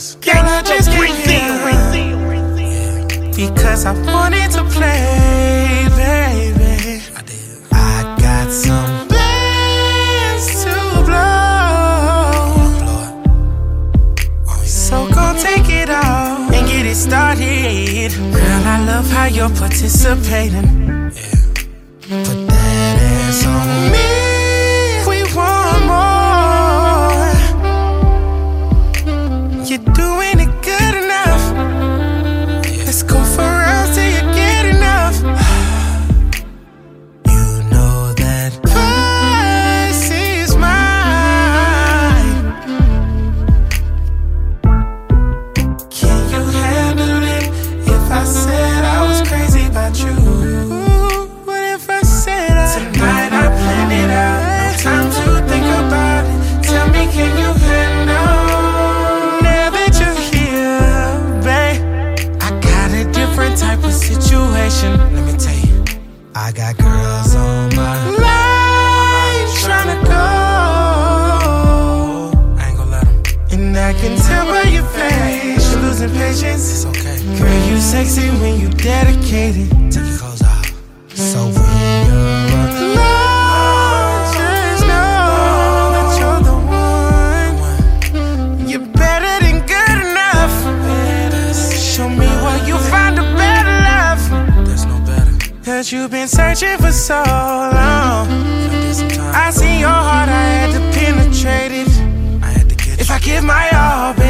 Girl, I just came here because I wanted to play, baby. I got some bands to blow, so gon' take it all and get it started. Girl, I love how you're participating. Put that ass on me. We want more. You're doing it good enough. Let's go for rounds till you get enough. You know that pussy's mine. Can you handle it if I said I was crazy about you? What if I said tonight I planned it out? No time to think about it. Tell me, can you handle? Now that you're here, babe, I got a different type of situation. Let me tell you, I got girls on my line tryna go. I ain't gon' let them. And I can tell by your face you're losing patience. It's okay. Girl, you sexy when you dedicated. Take your clothes off. So when you're alone, just know that you're the one. You're better than good enough. Show me where you find a better love. There's no better. Cause you've been searching for so long. I see your heart, I had to penetrate it. If I give my all, baby,